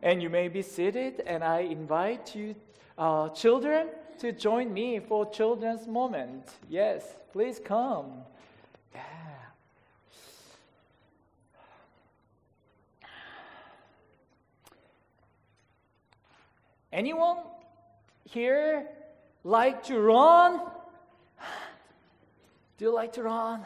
And you may be seated, and I invite you, children, to join me for children's moment. Yes, please come. Yeah. Anyone here like to run? Do you like to run?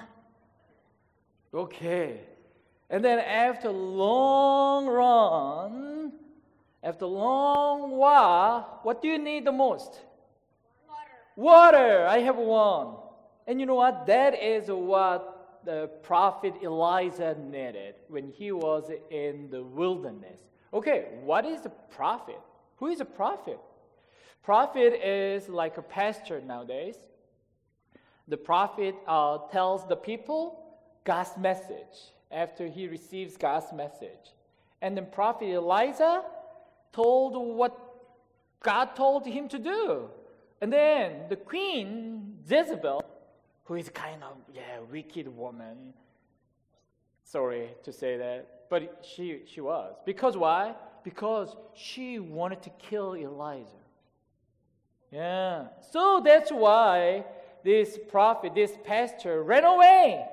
Okay. And then after long run, after long while, what do you need the most? Water. I have one. And you know what? That is what the prophet Elijah needed when he was in the wilderness. Okay, what is a prophet? Who is a prophet? Prophet is like a pastor nowadays. The prophet tells the people God's message after he receives God's message. And then prophet Elijah told what God told him to do. And then the queen Jezebel, who is kind of wicked woman. Sorry to say that, but she was. Because why? Because she wanted to kill Elijah. Yeah. So that's why this prophet, this pastor, ran away.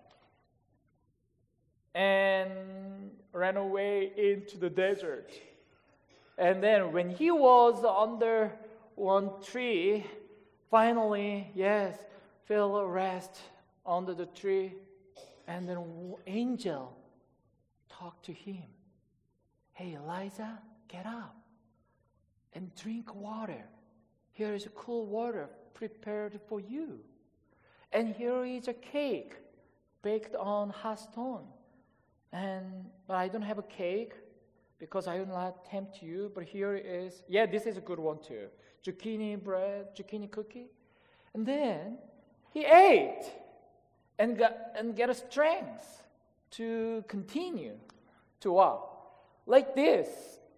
And ran away into the desert. And then when he was under one tree, finally, fell a rest under the tree. And then an angel talked to him. Hey, Elijah, get up and drink water. Here is cool water prepared for you. And here is a cake baked on hot stone. But I don't have a cake because I will not tempt you. But here is, this is a good one too. Zucchini bread, zucchini cookie. And then he ate and get a strength to continue to walk. Like this,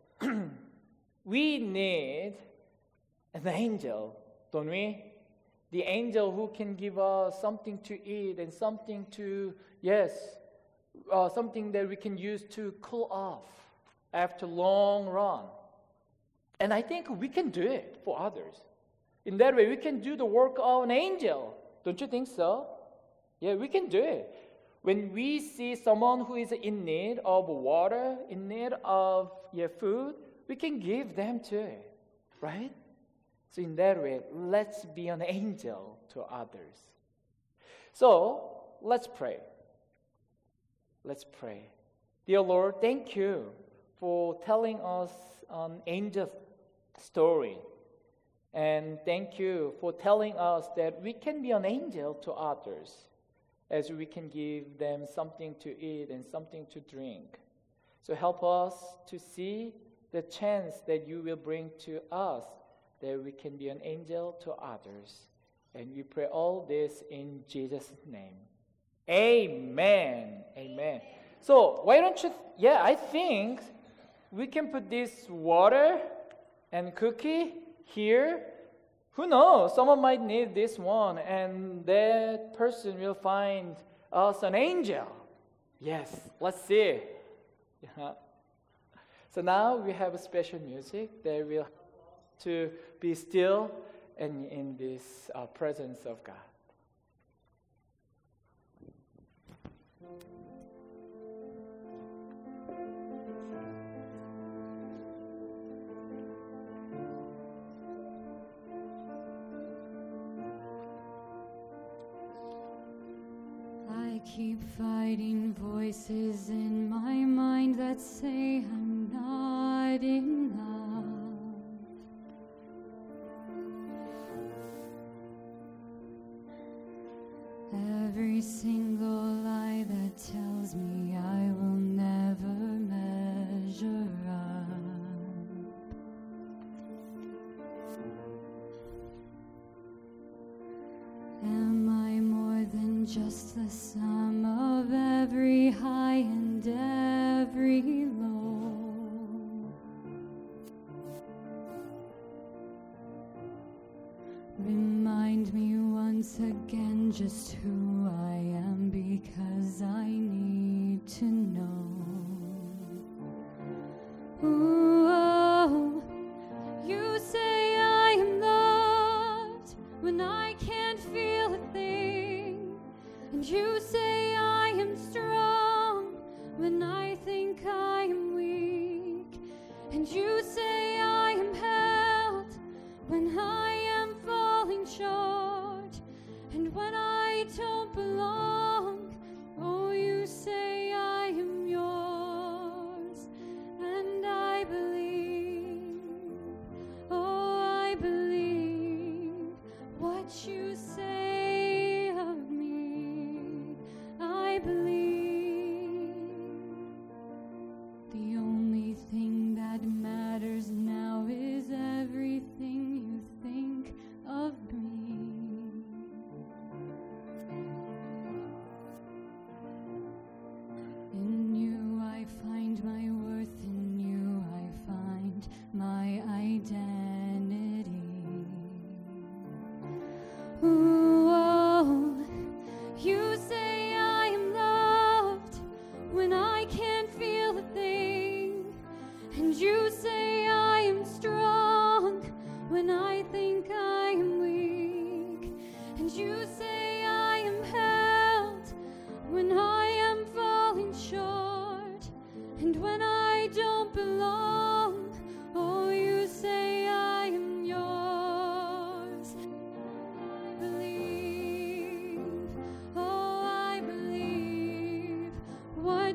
we need an angel, don't we? The angel who can give us something to eat and something to, something that we can use to cool off after long run. And I think we can do it for others. In that way, we can do the work of an angel. Don't you think so? Yeah, we can do it. When we see someone who is in need of water, in need of food, we can give them to it, right? So in that way, let's be an angel to others. So, let's pray. Let's pray. Dear Lord, thank you for telling us an angel story. And thank you for telling us that we can be an angel to others as we can give them something to eat and something to drink. So help us to see the chance that you will bring to us that we can be an angel to others. And we pray all this in Jesus' name. Amen. Amen. So why don't you, I think we can put this water and cookie here. Who knows? Someone might need this one, and that person will find us an angel. Yes, let's see. Yeah. So now we have a special music that will to be still and in this presence of God. I keep fighting voices in my mind that say I'm not enough. Every single lie that tells me I will never measure up. Am I more than just the sum of every high and every low? Remind me once again just who I am, because I need to know. Ooh,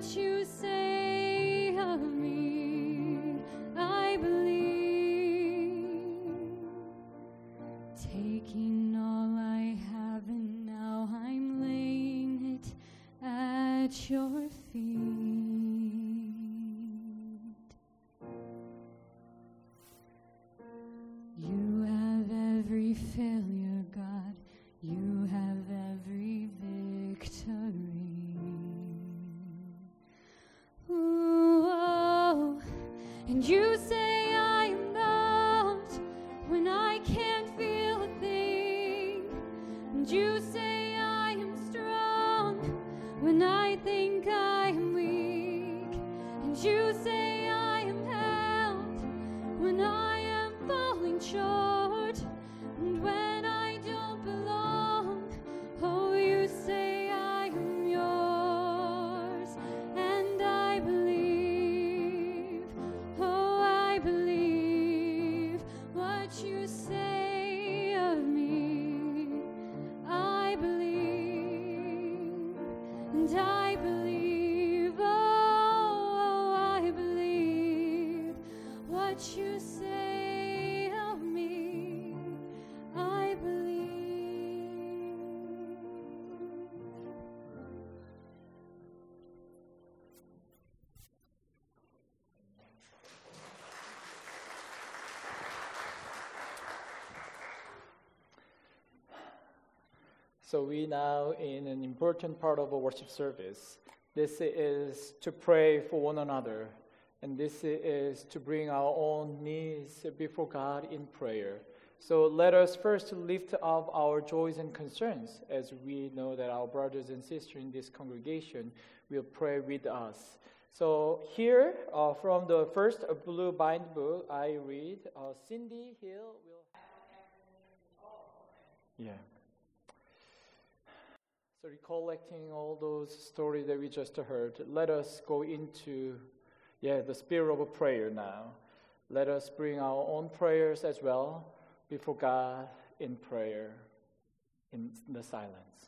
what you say of me. I believe, taking all I have and now I'm laying it at your feet. You have every failure, God. You have every victory. Ooh, oh. And you say I am not when I can't feel a thing. And you say I am strong when I think I am weak. And you say I am held when I am falling short. And when I don't belong, oh, you say I am yours. And I believe, oh, I believe what you say of me. I believe, and I believe, oh, I believe what you say of me. I believe. So we now in an important part of our worship service. This is to pray for one another, and this is to bring our own needs before God in prayer. So let us first lift up our joys and concerns, as we know that our brothers and sisters in this congregation will pray with us. So here, from the first blue bind book, I read, Cindy Hill will... Yeah. So recollecting all those stories that we just heard, let us go into the spirit of a prayer now. Let us bring our own prayers as well before God in prayer, in the silence.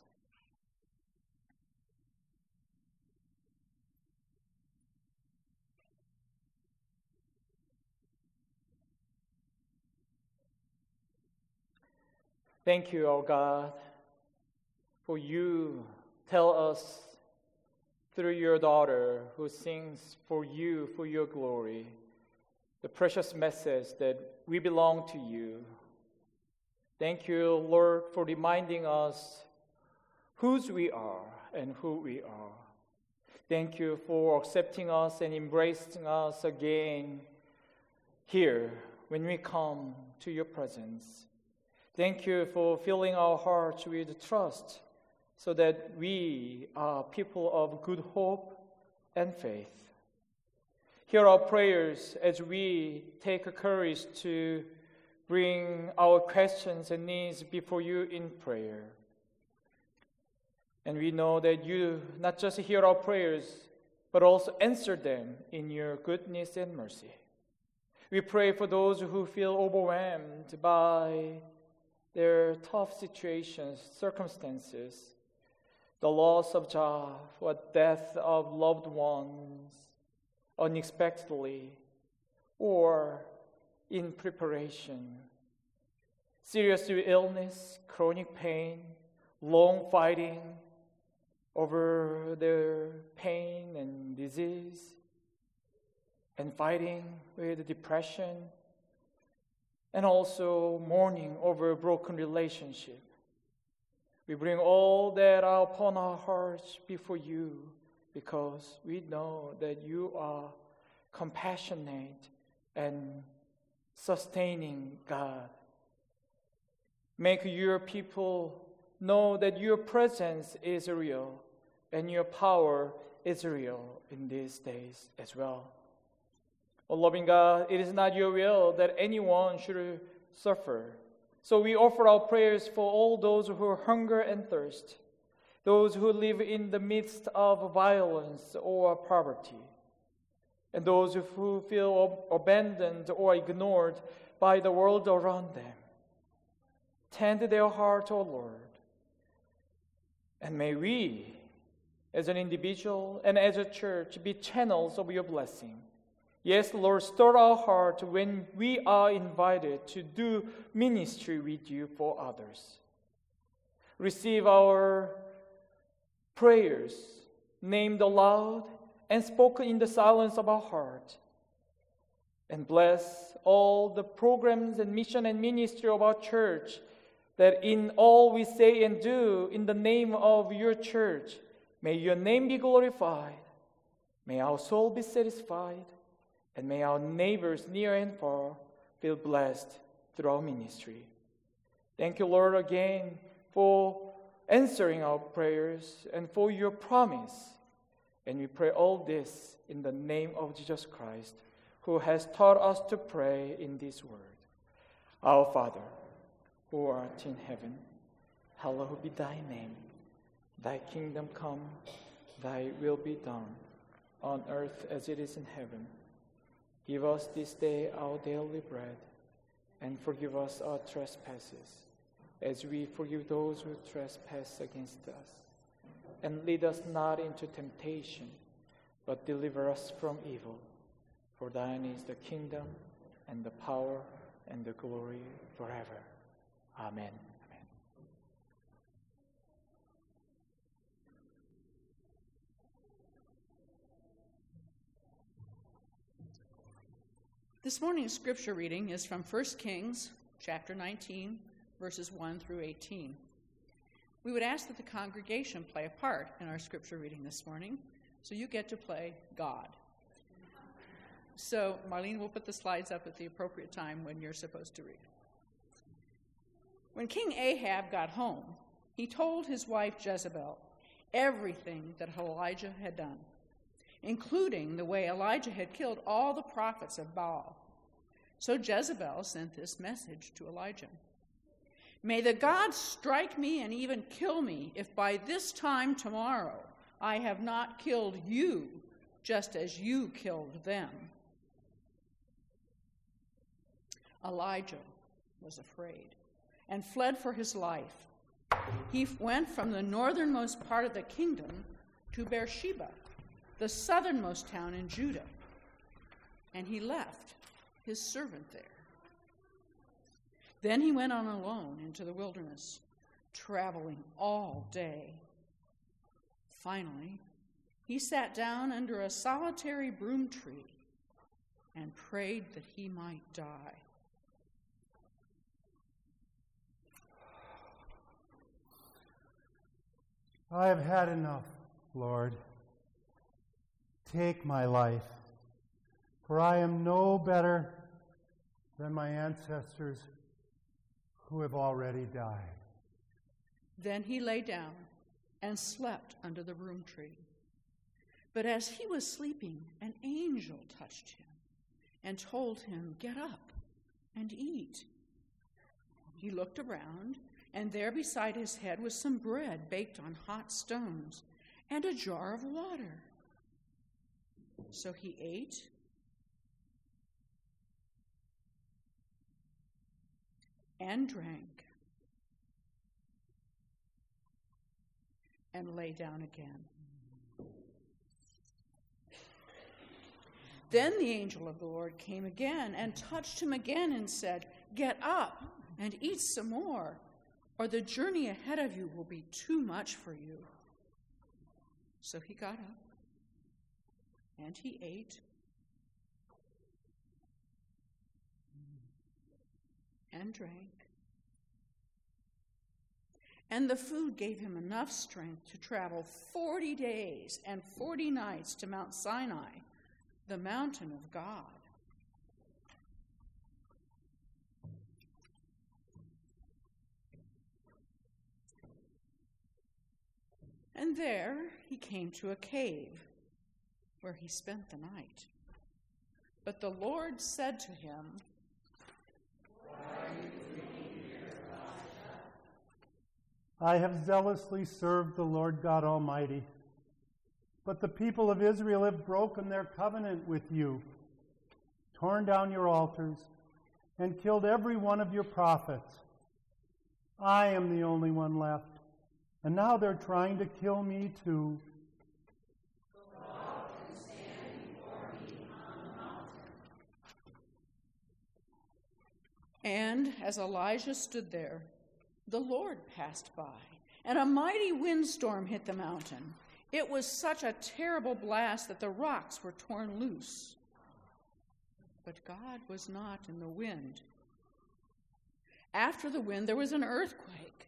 Thank you, our God, for you tell us through your daughter who sings for you, for your glory, the precious message that we belong to you. Thank you, Lord, for reminding us whose we are and who we are. Thank you for accepting us and embracing us again here when we come to your presence. Thank you for filling our hearts with trust so that we are people of good hope and faith. Hear our prayers as we take courage to bring our questions and needs before you in prayer. And we know that you not just hear our prayers, but also answer them in your goodness and mercy. We pray for those who feel overwhelmed by their tough situations, circumstances, the loss of job, or death of loved ones unexpectedly, or in preparation. Serious illness, chronic pain, long fighting over their pain and disease, and fighting with depression, and also mourning over a broken relationship. We bring all that are upon our hearts before you because we know that you are compassionate and sustaining God. Make your people know that your presence is real and your power is real in these days as well. Oh, loving God, it is not your will that anyone should suffer. So we offer our prayers for all those who hunger and thirst, those who live in the midst of violence or poverty, and those who feel abandoned or ignored by the world around them. Tend their heart, O Lord. And may we, as an individual and as a church, be channels of your blessing. Yes, Lord, stir our heart when we are invited to do ministry with you for others. Receive our prayers, named aloud and spoken in the silence of our heart. And bless all the programs and mission and ministry of our church, that in all we say and do in the name of your church, may your name be glorified, may our soul be satisfied, and may our neighbors near and far feel blessed through our ministry. Thank you, Lord, again for answering our prayers and for your promise. And we pray all this in the name of Jesus Christ, who has taught us to pray in this word. Our Father, who art in heaven, hallowed be thy name. Thy kingdom come, thy will be done, on earth as it is in heaven. Give us this day our daily bread, and forgive us our trespasses, as we forgive those who trespass against us. And lead us not into temptation, but deliver us from evil. For thine is the kingdom, and the power, and the glory forever. Amen. This morning's scripture reading is from 1 Kings chapter 19, verses 1 through 18. We would ask that the congregation play a part in our scripture reading this morning, so you get to play God. So Marlene will put the slides up at the appropriate time when you're supposed to read. When King Ahab got home, he told his wife Jezebel everything that Elijah had done, including the way Elijah had killed all the prophets of Baal. So Jezebel sent this message to Elijah. May the gods strike me and even kill me if by this time tomorrow I have not killed you just as you killed them. Elijah was afraid and fled for his life. He went from the northernmost part of the kingdom to Beersheba, the southernmost town in Judah, and he left his servant there. Then he went on alone into the wilderness, traveling all day. Finally, he sat down under a solitary broom tree and prayed that he might die. I have had enough, Lord. Take my life, for I am no better than my ancestors who have already died. Then he lay down and slept under the broom tree. But as he was sleeping, an angel touched him and told him, "Get up and eat." He looked around, and there beside his head was some bread baked on hot stones and a jar of water. So he ate and drank and lay down again. Then the angel of the Lord came again and touched him again and said, "Get up and eat some more, or the journey ahead of you will be too much for you." So he got up and he ate and drank. And the food gave him enough strength to travel 40 days and 40 nights to Mount Sinai, the mountain of God. And there he came to a cave where he spent the night. But the Lord said to him, I have zealously served the Lord God Almighty, but the people of Israel have broken their covenant with you, torn down your altars, and killed every one of your prophets. I am the only one left, and now they're trying to kill me too. And as Elijah stood there, the Lord passed by, and a mighty windstorm hit the mountain. It was such a terrible blast that the rocks were torn loose. But God was not in the wind. After the wind, there was an earthquake.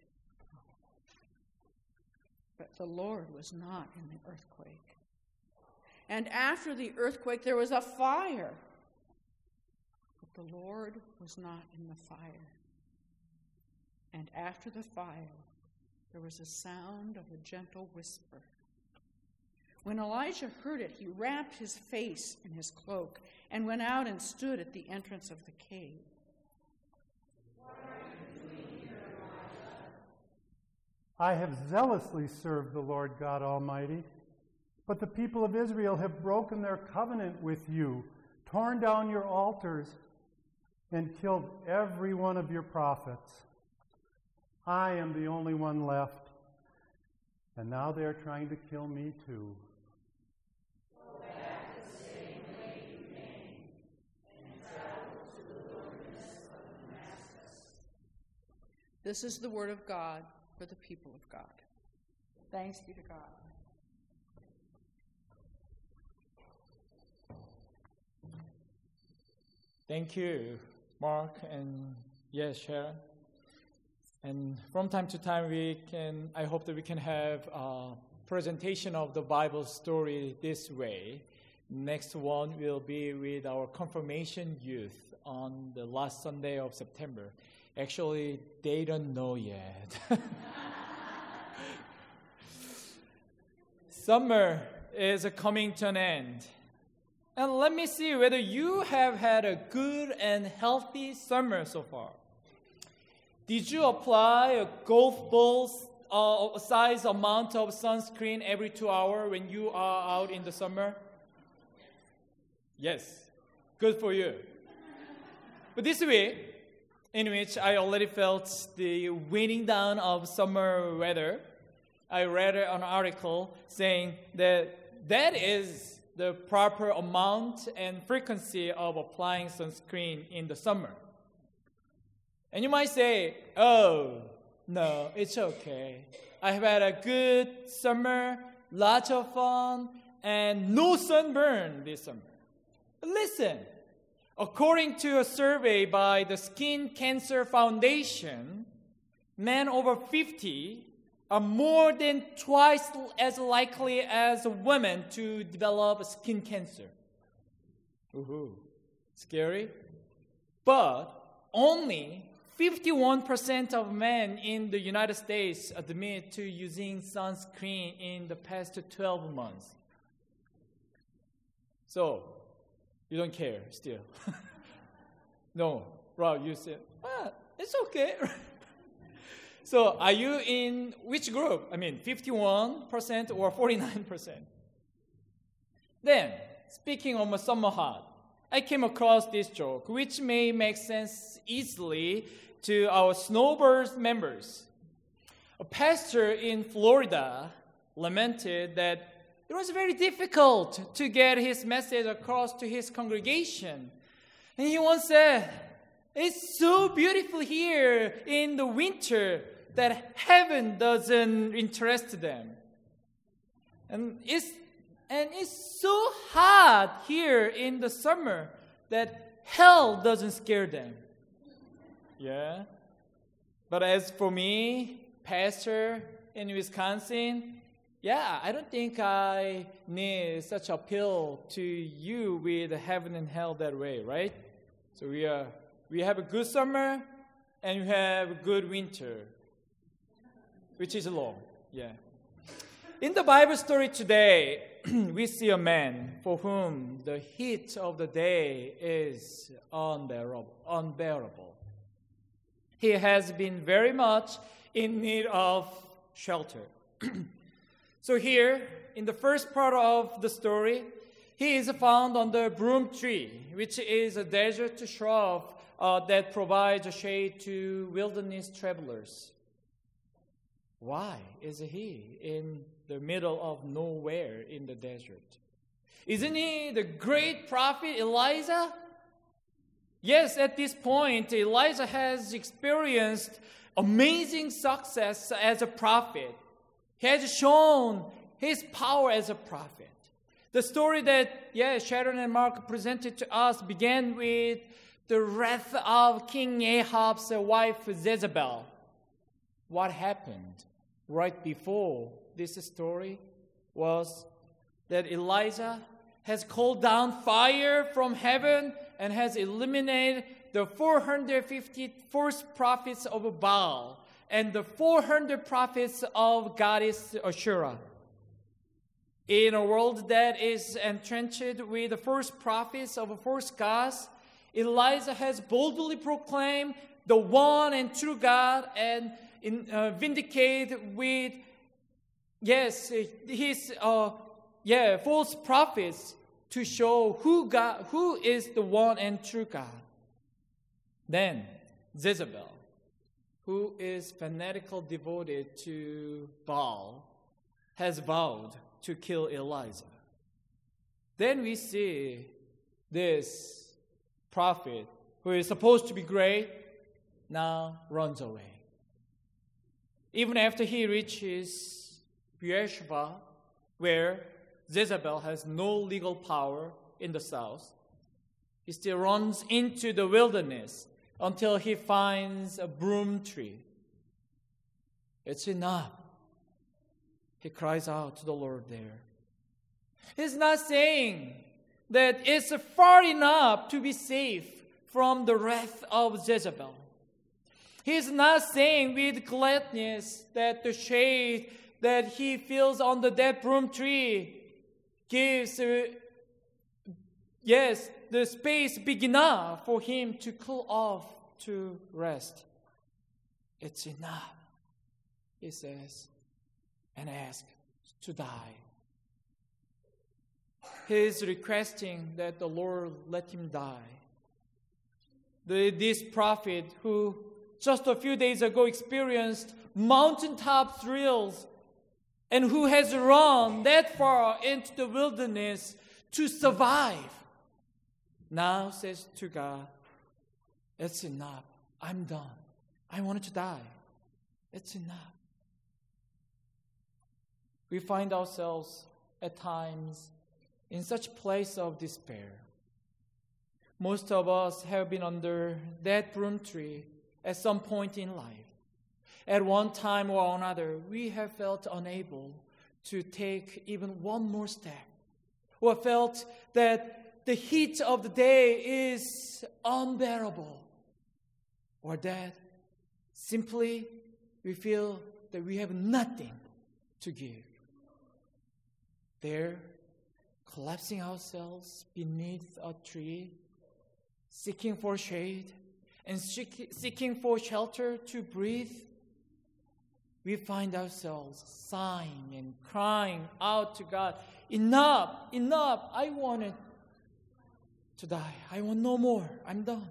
But the Lord was not in the earthquake. And after the earthquake, there was a fire. But the Lord was not in the fire. And after the fire, there was a sound of a gentle whisper. When Elijah heard it, he wrapped his face in his cloak and went out and stood at the entrance of the cave. What are you doing here, Elijah? I have zealously served the Lord God Almighty, but the people of Israel have broken their covenant with you, torn down your altars, and killed every one of your prophets. I am the only one left, and now they are trying to kill me too. Go back the same way you came, and travel to the wilderness of Damascus. This is the word of God for the people of God. Thanks be to God. Thank you, Mark, and yes, Sharon. And from time to time, I hope that we can have a presentation of the Bible story this way. Next one will be with our confirmation youth on the last Sunday of September. Actually, they don't know yet. Summer is coming to an end. And let me see whether you have had a good and healthy summer so far. Did you apply a golf ball size amount of sunscreen every 2 hours when you are out in the summer? Yes, good for you. But this week, in which I already felt the waning down of summer weather, I read an article saying that is the proper amount and frequency of applying sunscreen in the summer. And you might say, oh, no, it's okay. I have had a good summer, lots of fun, and no sunburn this summer. But listen, according to a survey by the Skin Cancer Foundation, men over 50 are more than twice as likely as women to develop skin cancer. Ooh, scary. But only 51% of men in the United States admit to using sunscreen in the past 12 months. So, you don't care still. No, Rob, you said, it's okay. So, are you in which group? 51% or 49%? Then, speaking of summer hot, I came across this joke, which may make sense easily to our Snowbirds members. A pastor in Florida lamented that it was very difficult to get his message across to his congregation. And he once said, "It's so beautiful here in the winter that heaven doesn't interest them. And it's so hot here in the summer that hell doesn't scare them." Yeah. But as for me, pastor in Wisconsin, I don't think I need such appeal to you with heaven and hell that way, right? So we have a good summer and we have a good winter, which is long. Yeah. In the Bible story today, we see a man for whom the heat of the day is unbearable. He has been very much in need of shelter. So here, in the first part of the story, he is found on the broom tree, which is a desert shrub that provides shade to wilderness travelers. Why is he in the middle of nowhere in the desert? Isn't he the great prophet Elijah? Yes, at this point, Elijah has experienced amazing success as a prophet. He has shown his power as a prophet. The story that, Sharon and Mark presented to us began with the wrath of King Ahab's wife, Jezebel. What happened right before this story was that Elijah has called down fire from heaven and has eliminated the 450 false prophets of Baal and the 400 prophets of goddess Asherah. In a world that is entrenched with the false prophets of false gods, Elijah has boldly proclaimed the one and true God and vindicated with, his false prophets to show who is the one and true God. Then Jezebel, who is fanatically devoted to Baal, has vowed to kill Elijah. Then we see this prophet, who is supposed to be great, now runs away. Even after he reaches Beersheba, where Jezebel has no legal power in the south, he still runs into the wilderness until he finds a broom tree. It's enough. He cries out to the Lord there. He's not saying that it's far enough to be safe from the wrath of Jezebel. He's not saying with gladness that the shade that he feels under that broom tree gives, the space big enough for him to cool off, to rest. It's enough, he says, and asks to die. He is requesting that the Lord let him die. This prophet who just a few days ago experienced mountaintop thrills and who has run that far into the wilderness to survive, now says to God, it's enough. I'm done. I wanted to die. It's enough. We find ourselves at times in such place of despair. Most of us have been under that broom tree at some point in life. At one time or another, we have felt unable to take even one more step, or felt that the heat of the day is unbearable, or that simply we feel that we have nothing to give. There, collapsing ourselves beneath a tree, seeking for shade and seeking for shelter to breathe, we find ourselves sighing and crying out to God, enough, enough, I wanted to die. I want no more. I'm done.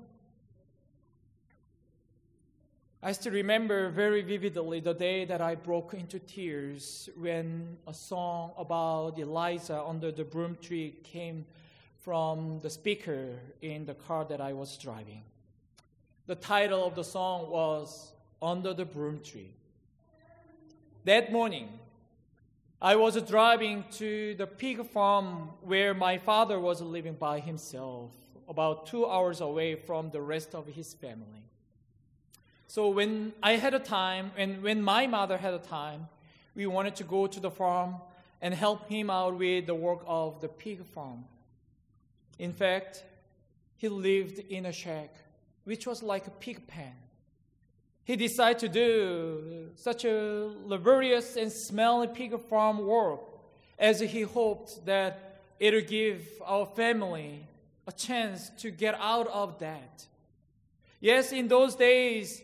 I still remember very vividly the day that I broke into tears when a song about Elijah under the broom tree came from the speaker in the car that I was driving. The title of the song was Under the Broom Tree. That morning, I was driving to the pig farm where my father was living by himself, about 2 hours away from the rest of his family. So when I had a time, and when my mother had a time, we wanted to go to the farm and help him out with the work of the pig farm. In fact, he lived in a shack, which was like a pig pen. He decided to do such a laborious and smelly pig farm work as he hoped that it would give our family a chance to get out of that. Yes, in those days,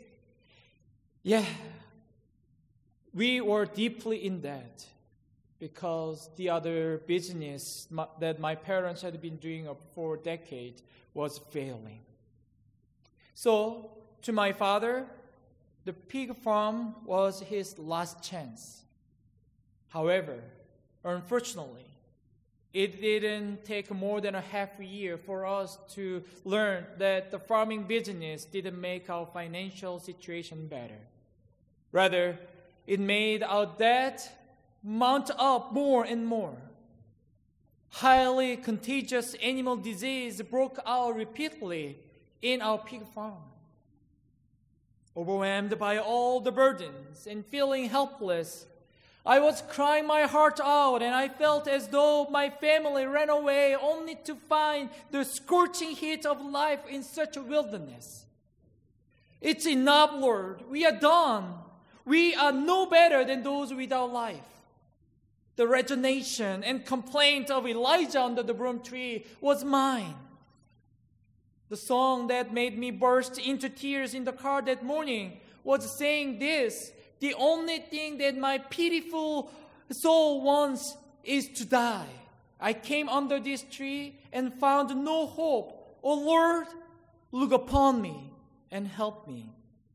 we were deeply in debt because the other business that my parents had been doing for a decade was failing. So, to my father, the pig farm was his last chance. However, unfortunately, It didn't take more than a half a year for us to learn that the farming business didn't make our financial situation better. Rather, it made our debt mount up more and more. Highly contagious animal disease broke out repeatedly in our pig farm. Overwhelmed by all the burdens and feeling helpless, I was crying my heart out, and I felt as though my family ran away only to find the scorching heat of life in such a wilderness. It's enough, Lord. We are done. We are no better than those without life. The resignation and complaint of Elijah under the broom tree was mine. The song that made me burst into tears in the car that morning was saying this: the only thing that my pitiful soul wants is to die. I came under this tree and found no hope. Oh Lord, look upon me and help me.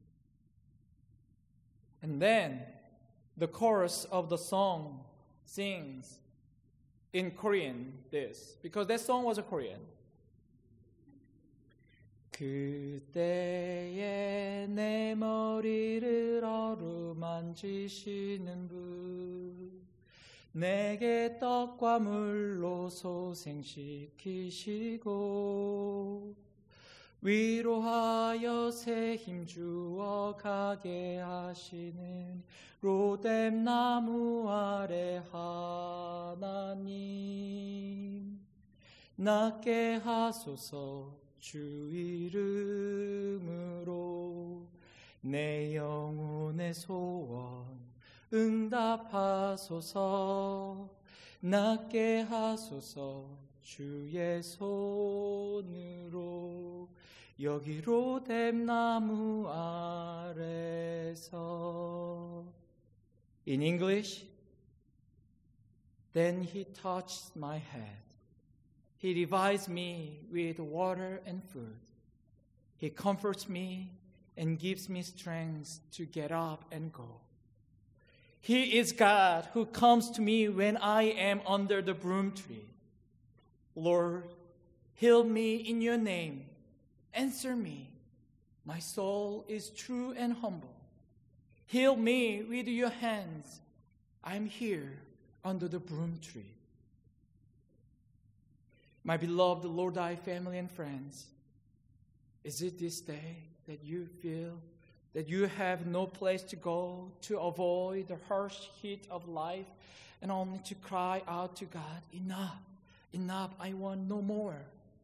And then the chorus of the song sings in Korean this, because that song was a Korean. 그때에 내 머리를 어루만지시는 분, 내게 떡과 물로 소생시키시고 위로하여 새 힘주어 가게 하시는 로뎀 나무 아래 하나님, 낫게 하소서 주 이름으로 내 영혼의 소원 응답하소서, 낫게 하소서 주의 손으로 여기 로뎀 나무 아래서. In English, then he touched my head. He revives me with water and food. He comforts me and gives me strength to get up and go. He is God who comes to me when I am under the broom tree. Lord, heal me in your name. Answer me. My soul is true and humble. Heal me with your hands. I'm here under the broom tree. My beloved Lodi family and friends, is it this day that you feel that you have no place to go to avoid the harsh heat of life and only to cry out to God, enough, enough, I want no more?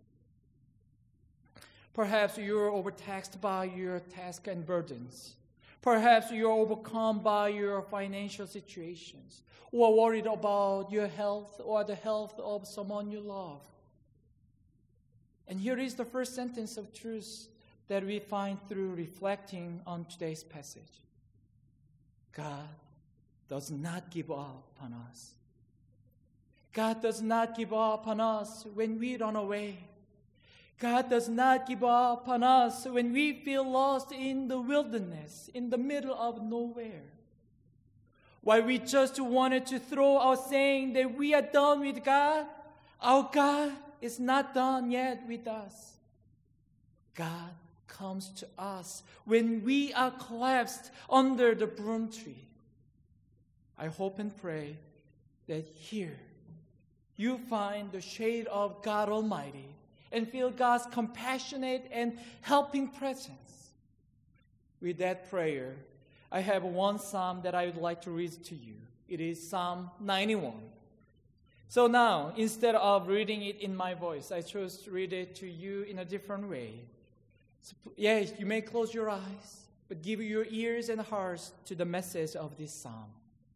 Perhaps you're overtaxed by your tasks and burdens. Perhaps you're overcome by your financial situations, or worried about your health or the health of someone you love. And here is the first sentence of truth that we find through reflecting on today's passage. God does not give up on us. God does not give up on us when we run away. God does not give up on us when we feel lost in the wilderness, in the middle of nowhere. While we just wanted to throw out saying that we are done with God, our God is not done yet with us. God comes to us when we are collapsed under the broom tree. I hope and pray that here you find the shade of God Almighty and feel God's compassionate and helping presence. With that prayer, I have one psalm that I would like to read to you. It is Psalm 91. So now, instead of reading it in my voice, I chose to read it to you in a different way. So, yes, you may close your eyes, but give your ears and hearts to the message of this psalm.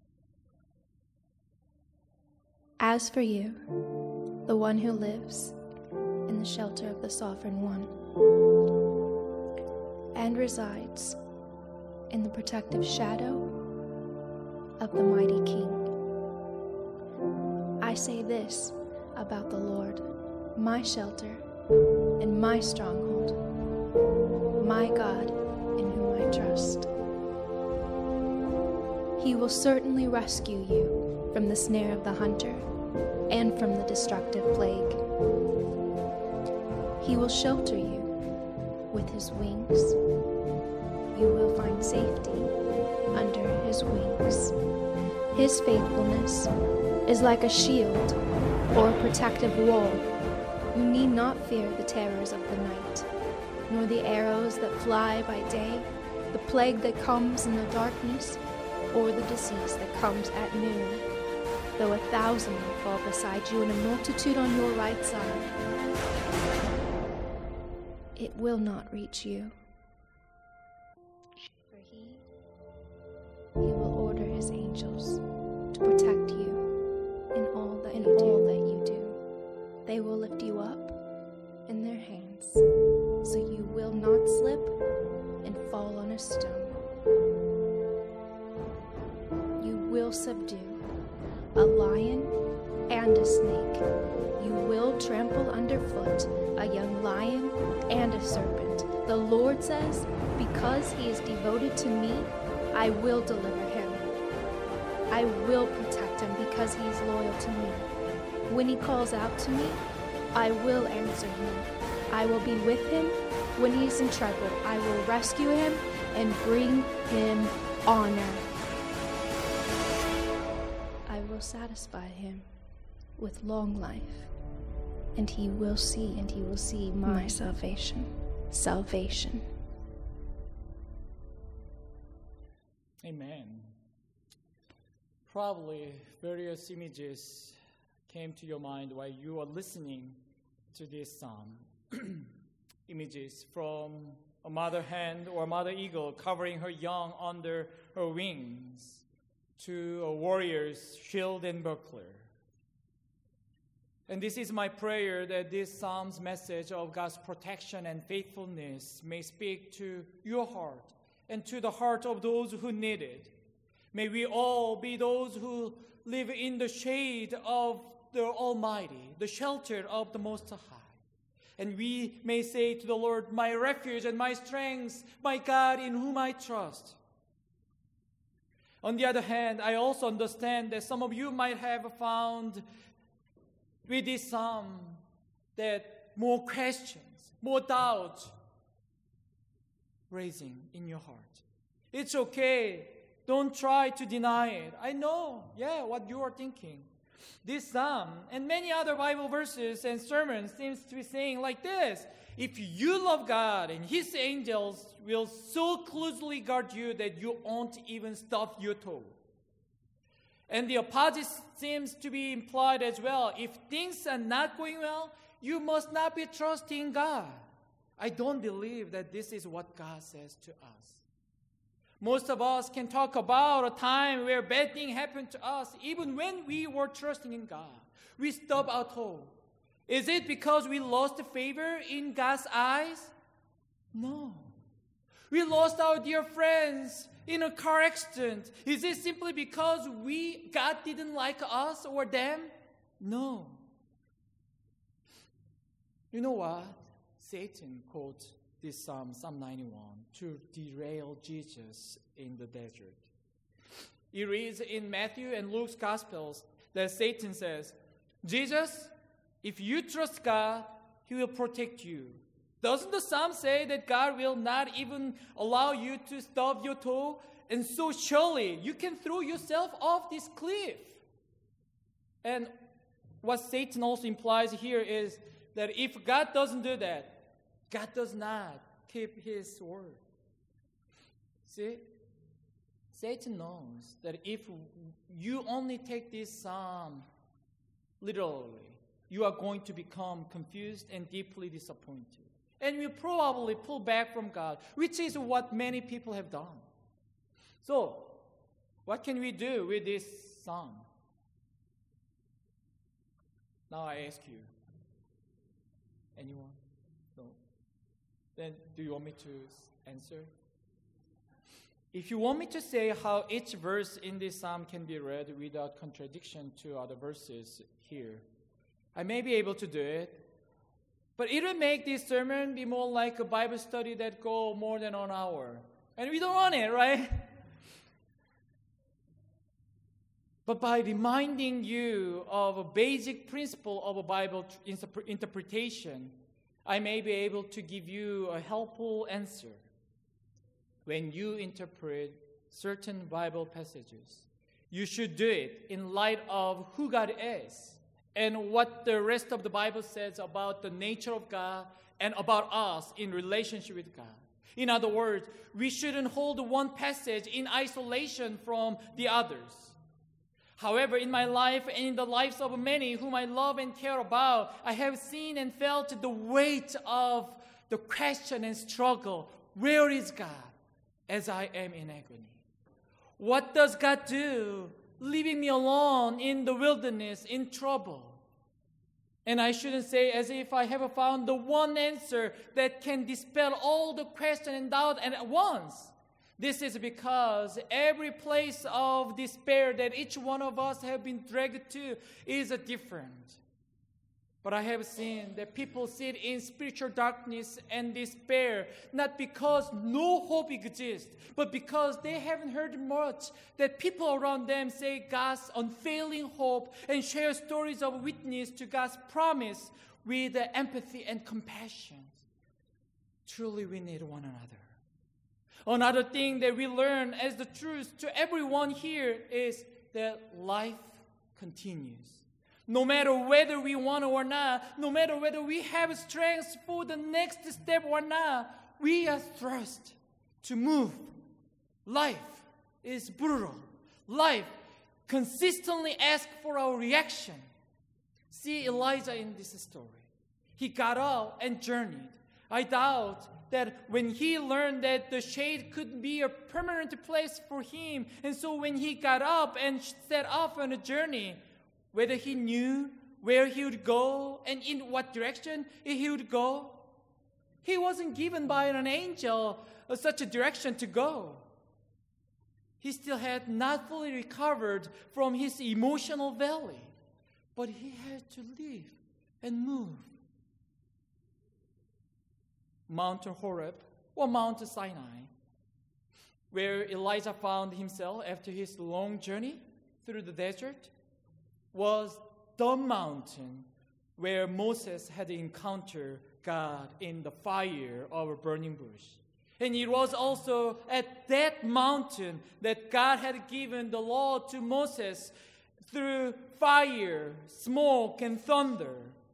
As for you, the one who lives in the shelter of the Sovereign One and resides in the protective shadow of the mighty King, I say this about the Lord, my shelter and my stronghold, my God in whom I trust. He will certainly rescue you from the snare of the hunter and from the destructive plague. He will shelter you with his wings. You will find safety under his wings. His faithfulness is like a shield or a protective wall. You need not fear the terrors of the night, nor the arrows that fly by day, the plague that comes in the darkness, or the disease that comes at noon. Though 1,000 may fall beside you and a multitude on your right side, it will not reach you. For he will order his angels to protect you in all that you do. They will lift you up in their hands, so you will not slip and fall on a stone. You will subdue a lion and a snake. You will trample underfoot a young lion and a serpent. The Lord says, because he is devoted to me, I will deliver him. I will protect him because he is loyal to me. When he calls out to me, I will answer him. I will be with him when he is in trouble. I will rescue him and bring him honor. I will satisfy him with long life, and he will see my salvation. Amen. Probably various images came to your mind while you were listening to this psalm. Images from a mother hen or a mother eagle covering her young under her wings, to a warrior's shield and buckler. And this is my prayer, that this psalm's message of God's protection and faithfulness may speak to your heart and to the heart of those who need it. May we all be those who live in the shade of the Almighty, the shelter of the Most High. And we may say to the Lord, my refuge and my strength, my God in whom I trust. On the other hand, I also understand that some of you might have found with this psalm that more questions, more doubts raising in your heart. It's okay. Don't try to deny it. I know, what you are thinking. This psalm and many other Bible verses and sermons seems to be saying like this: if you love God and his angels will so closely guard you that you won't even stub your toe. And the opposite seems to be implied as well. If things are not going well, you must not be trusting God. I don't believe that this is what God says to us. Most of us can talk about a time where bad thing happened to us, even when we were trusting in God. We stub our toe. Is it because we lost favor in God's eyes? No. We lost our dear friends in a car accident. Is it simply because God didn't like us or them? No. You know what? Satan quotes this Psalm 91, to derail Jesus in the desert. It reads in Matthew and Luke's Gospels that Satan says, Jesus, if you trust God, he will protect you. Doesn't the Psalm say that God will not even allow you to stub your toe? And so surely you can throw yourself off this cliff. And what Satan also implies here is that if God doesn't do that, God does not keep his word. See, Satan knows that if you only take this psalm literally, you are going to become confused and deeply disappointed. And will probably pull back from God, which is what many people have done. So, what can we do with this psalm? Now I ask you. Anyone? No? Then do you want me to answer? If you want me to say how each verse in this psalm can be read without contradiction to other verses here, I may be able to do it. But it will make this sermon be more like a Bible study that go more than an hour. And we don't want it, right? but by reminding you of a basic principle of a Bible interpretation, I may be able to give you a helpful answer when you interpret certain Bible passages. You should do it in light of who God is and what the rest of the Bible says about the nature of God and about us in relationship with God. In other words, we shouldn't hold one passage in isolation from the others. However, in my life and in the lives of many whom I love and care about, I have seen and felt the weight of the question and struggle. Where is God? As I am in agony. What does God do, leaving me alone in the wilderness, in trouble? And I shouldn't say as if I have found the one answer that can dispel all the question and doubt at once. This is because every place of despair that each one of us have been dragged to is different. But I have seen that people sit in spiritual darkness and despair, not because no hope exists, but because they haven't heard much that people around them say God's unfailing hope and share stories of witness to God's promise with empathy and compassion. Truly, we need one another. Another thing that we learn as the truth to everyone here is that life continues. No matter whether we want to or not, no matter whether we have strength for the next step or not, we are thrust to move. Life is brutal. Life consistently asks for our reaction. See Elijah in this story. He got up and journeyed. I doubt that when he learned that the shade could be a permanent place for him, and so when he got up and set off on a journey, whether he knew where he would go and in what direction he would go, he wasn't given by an angel such a direction to go. He still had not fully recovered from his emotional valley, but he had to live and move. Mount Horeb or Mount Sinai, where Elijah found himself after his long journey through the desert, was the mountain where Moses had encountered God in the fire of a burning bush. And it was also at that mountain that God had given the law to Moses through fire, smoke, and thunder.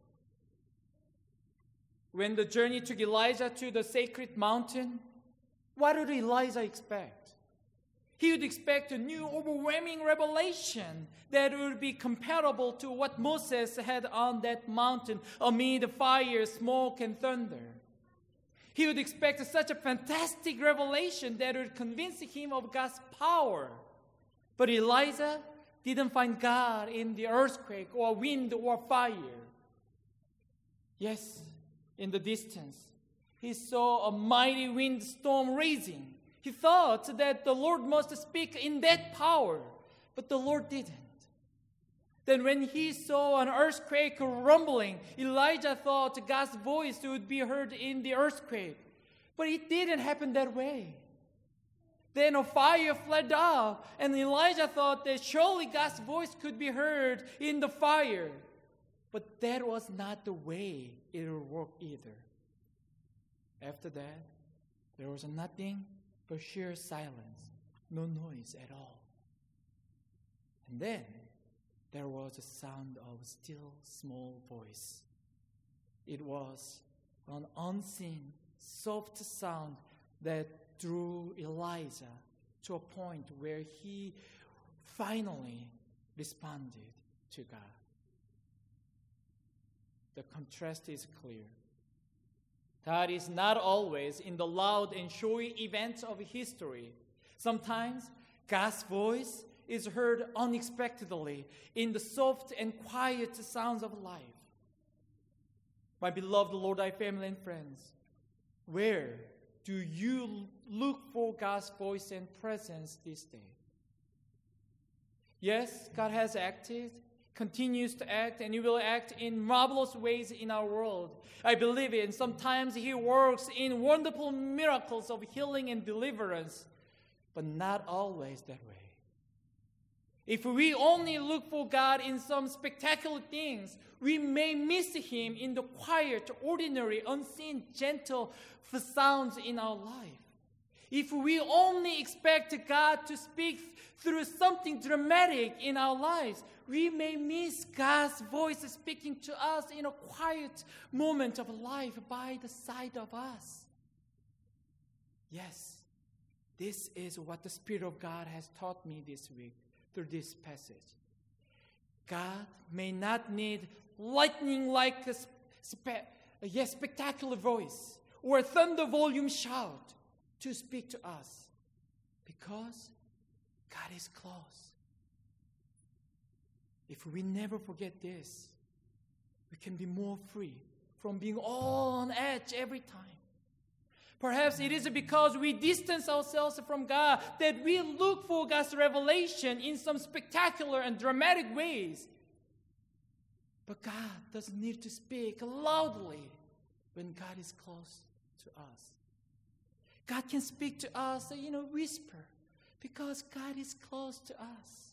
When the journey took Elijah to the sacred mountain, what did Elijah expect? He would expect a new overwhelming revelation that would be comparable to what Moses had on that mountain amid fire, smoke, and thunder. He would expect such a fantastic revelation that would convince him of God's power. But Elijah didn't find God in the earthquake or wind or fire. Yes, in the distance, he saw a mighty windstorm raging. He thought that the Lord must speak in that power, but the Lord didn't. Then when he saw an earthquake rumbling, Elijah thought God's voice would be heard in the earthquake. But it didn't happen that way. Then a fire flared up, and Elijah thought that surely God's voice could be heard in the fire. But that was not the way it would work either. After that, there was nothing but sheer silence, no noise at all. And then there was a sound of a still small voice. It was an unseen, soft sound that drew Elijah to a point where he finally responded to God. The contrast is clear. God is not always in the loud and showy events of history. Sometimes God's voice is heard unexpectedly in the soft and quiet sounds of life. My beloved Lodi family and friends, where do you look for God's voice and presence this day? Yes, God has acted, continues to act, and He will act in marvelous ways in our world. I believe it, and sometimes He works in wonderful miracles of healing and deliverance, but not always that way. If we only look for God in some spectacular things, we may miss Him in the quiet, ordinary, unseen, gentle sounds in our life. If we only expect God to speak through something dramatic in our lives, we may miss God's voice speaking to us in a quiet moment of life by the side of us. Yes, this is what the Spirit of God has taught me this week through this passage. God may not need lightning-like a spectacular voice or a thunder volume shout to speak to us, because God is close. If we never forget this, we can be more free from being all on edge every time. Perhaps it is because we distance ourselves from God that we look for God's revelation in some spectacular and dramatic ways. But God doesn't need to speak loudly when God is close to us. God can speak to us, whisper, because God is close to us.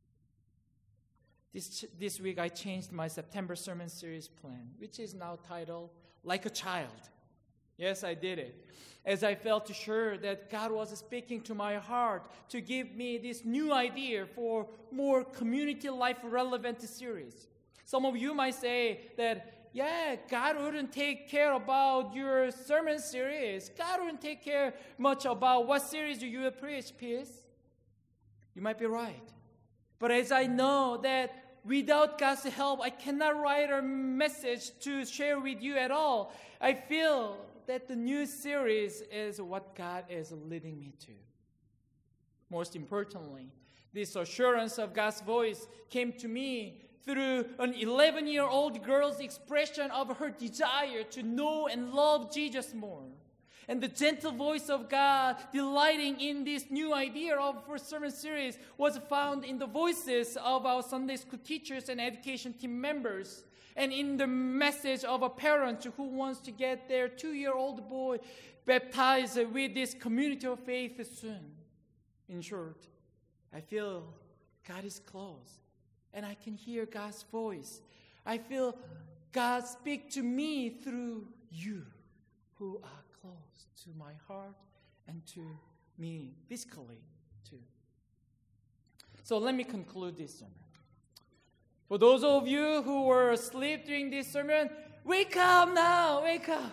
This week I changed my September sermon series plan, which is now titled, Like a Child. Yes, I did it, as I felt sure that God was speaking to my heart to give me this new idea for more community life relevant series. Some of you might say that, God wouldn't take care about your sermon series. God wouldn't take care much about what series you will preach, Pierce. You might be right. But as I know that without God's help, I cannot write a message to share with you at all, I feel that the new series is what God is leading me to. Most importantly, this assurance of God's voice came to me through an 11-year-old girl's expression of her desire to know and love Jesus more. And the gentle voice of God delighting in this new idea of our sermon series was found in the voices of our Sunday school teachers and education team members, and in the message of a parent who wants to get their 2-year-old boy baptized with this community of faith soon. In short, I feel God is close, and I can hear God's voice. I feel God speak to me through you who are close to my heart and to me physically too. So let me conclude this sermon. For those of you who were asleep during this sermon, wake up now, wake up.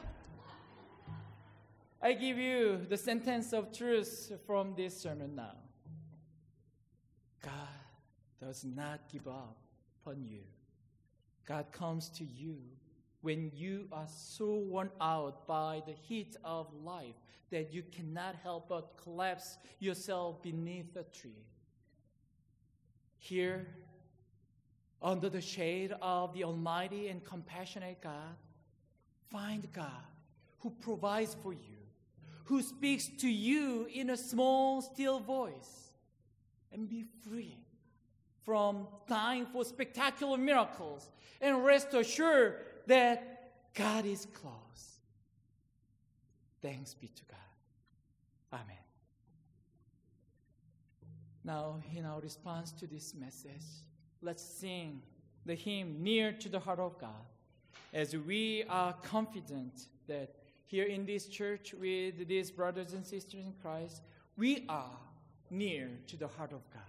I give you the sentence of truth from this sermon now. God does not give up on you. God comes to you when you are so worn out by the heat of life that you cannot help but collapse yourself beneath a tree. Here, under the shade of the Almighty and compassionate God, find God who provides for you, who speaks to you in a small, still voice, and be free from dying for spectacular miracles, and rest assured that God is close. Thanks be to God. Amen. Now, in our response to this message, let's sing the hymn Near to the Heart of God, as we are confident that here in this church with these brothers and sisters in Christ, we are near to the heart of God.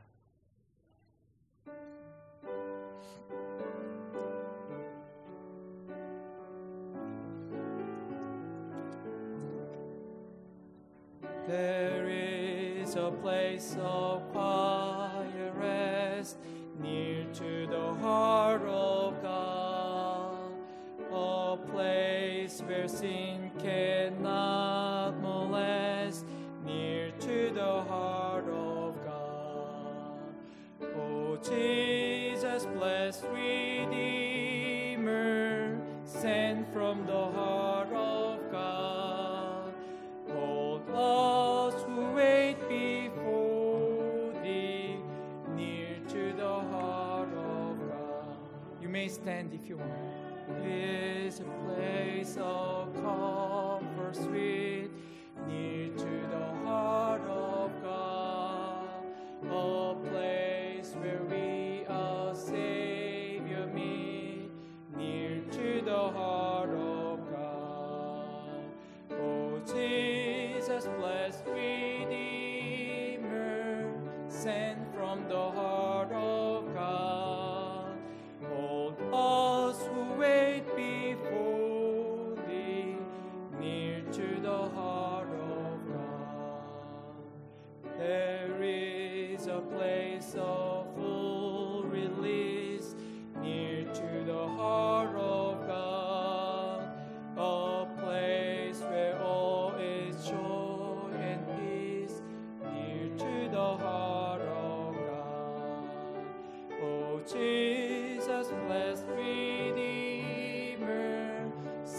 There is a place of quiet rest near to the heart of God, a place where sin cannot molest, near to the heart of God. O Jesus, blessed Redeemer, sent from the heart of God, hold us who wait before Thee, near to the heart of God. You may stand if you want. Is a place of comfort sweet, near to the heart of God, a place where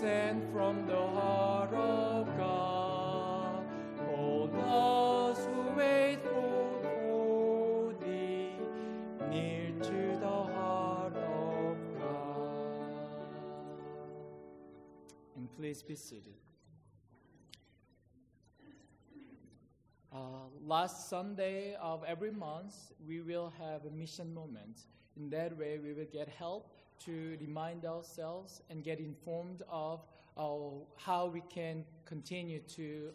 sent from the heart of God. All those who wait for thee, near to the heart of God. And please be seated. Last Sunday of every month, we will have a mission moment. In that way, we will get help to remind ourselves and get informed of how we can continue to,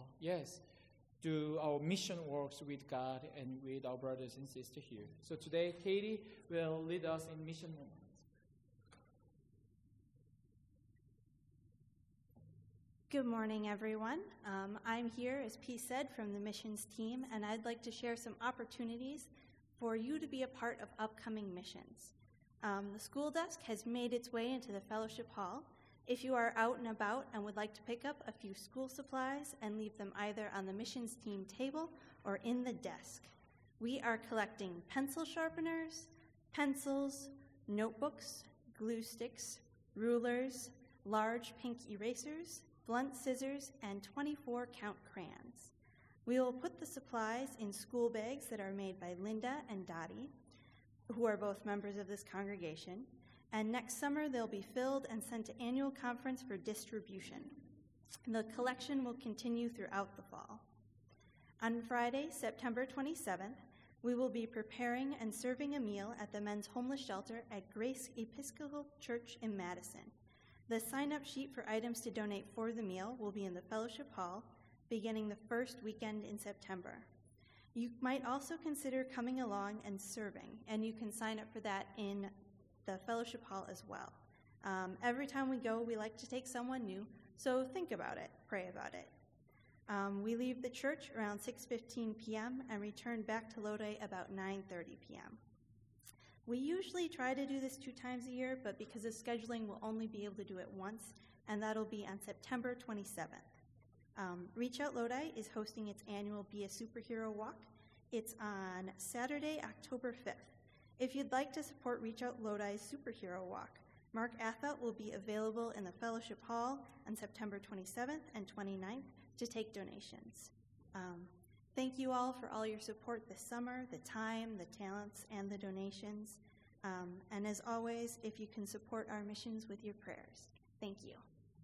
do our mission works with God and with our brothers and sisters here. So today, Katie will lead us in mission moment. Good morning, everyone. I'm here, as P said, from the missions team, and I'd like to share some opportunities for you to be a part of upcoming missions. The school desk has made its way into the fellowship hall. If you are out and about and would like to pick up a few school supplies and leave them either on the missions team table or in the desk. We are collecting pencil sharpeners, pencils, notebooks, glue sticks, rulers, large pink erasers, blunt scissors, and 24-count crayons. We will put the supplies in school bags that are made by Linda and Dottie, who are both members of this congregation, and next summer they'll be filled and sent to annual conference for distribution. The collection will continue throughout the fall. On Friday, September 27th, we will be preparing and serving a meal at the men's homeless shelter at Grace Episcopal Church in Madison. The sign-up sheet for items to donate for the meal will be in the fellowship hall beginning the first weekend in September. You might also consider coming along and serving, and you can sign up for that in the fellowship hall as well. Every time we go, we like to take someone new, so think about it, pray about it. We leave the church around 6:15 p.m. and return back to Lodi about 9:30 p.m. We usually try to do this 2 times a year, but because of scheduling, we'll only be able to do it once, and that'll be on September 27th. Reach Out Lodi is hosting its annual Be a Superhero Walk. It's on Saturday, October 5th. If you'd like to support Reach Out Lodi's Superhero Walk, Mark Affelt will be available in the Fellowship Hall on September 27th and 29th to take donations. Thank you all for all your support this summer, the time, the talents, and the donations. And as always, if you can support our missions with your prayers. Thank you.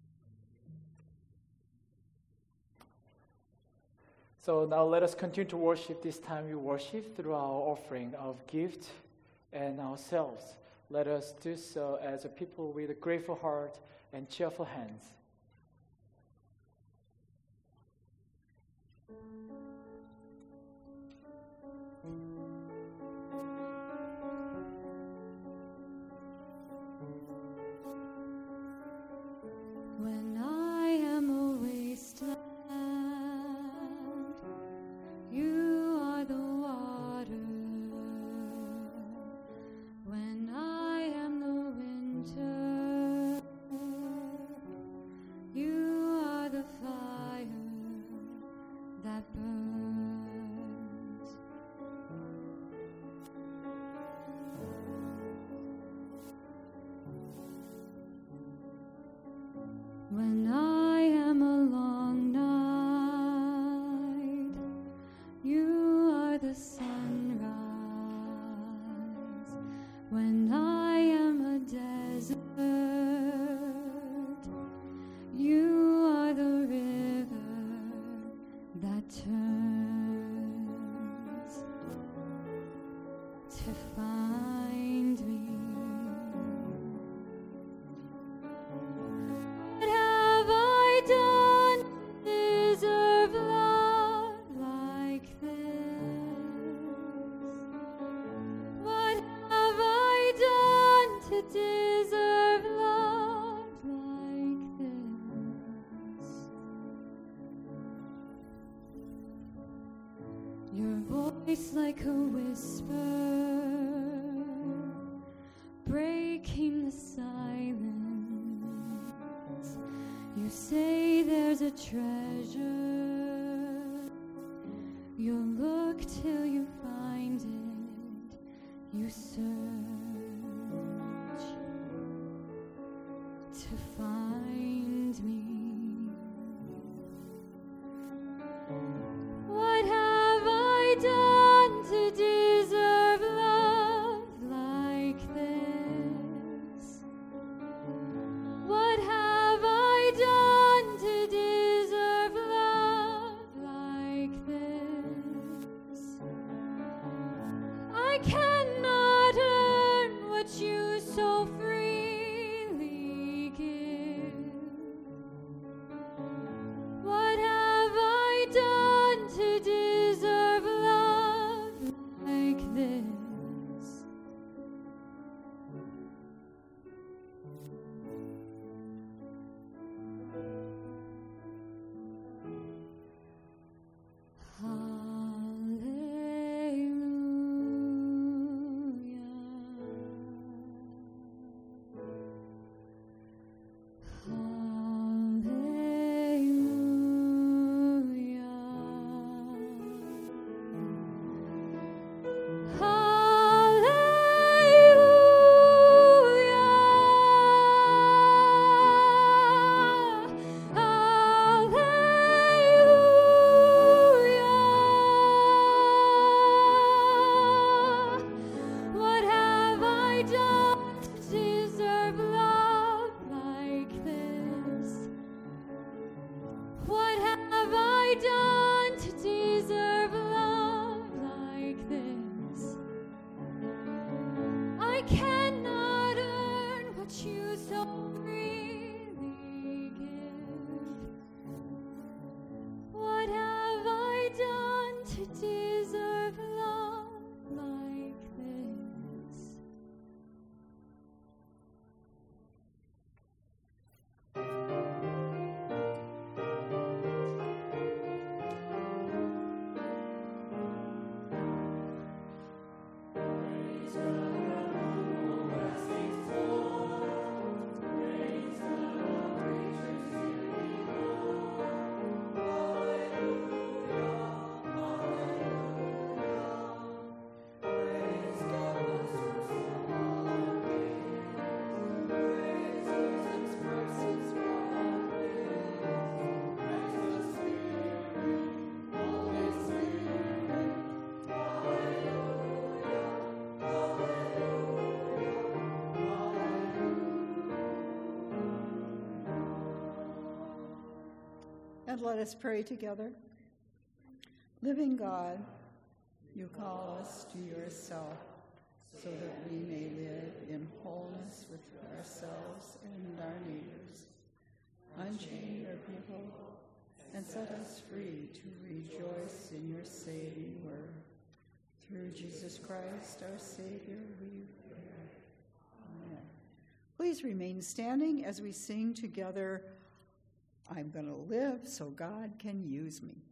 So now let us continue to worship. This time we worship through our offering of gift and ourselves. Let us do so as a people with a grateful heart and cheerful hands. When I am a wasteland, you are the water. When I am the winter, you are the fire that burns. When I am a long night, you are the sunrise. When I am a desert, you are the river that turns to find me. What have I done to deserve love like this? What have I done to deserve love like this? Your voice like a whisper, breaking the silence. You say there's a treasure. You'll look till you find it. You search to find And let us pray together. Living God, you call us to yourself so that we may live in wholeness with ourselves and our neighbors. Unchain your people and set us free to rejoice in your saving word. Through Jesus Christ, our Savior, we pray. Amen. Please remain standing as we sing together, I'm going to live so God can use me.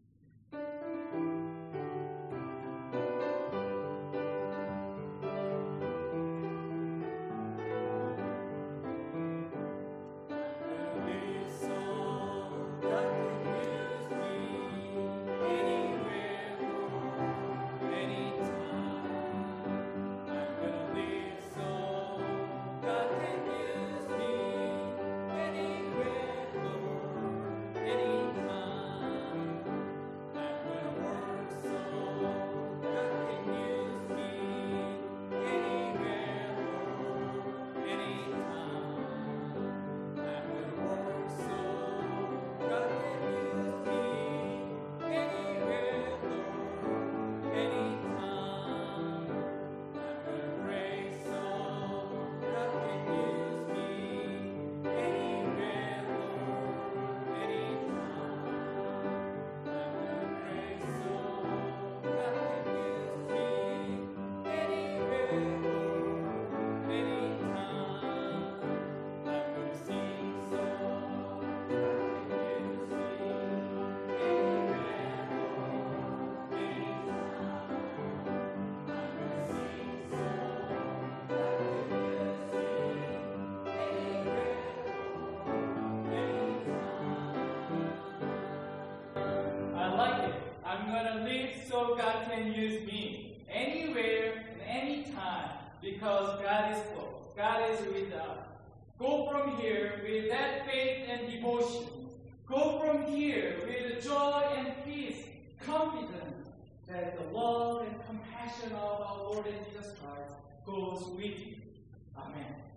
I'm gonna live so God can use me anywhere and anytime because God is close. God is with us. Go from here with that faith and devotion. Go from here with joy and peace, confidence that the love and compassion of our Lord and Jesus Christ goes with you. Amen.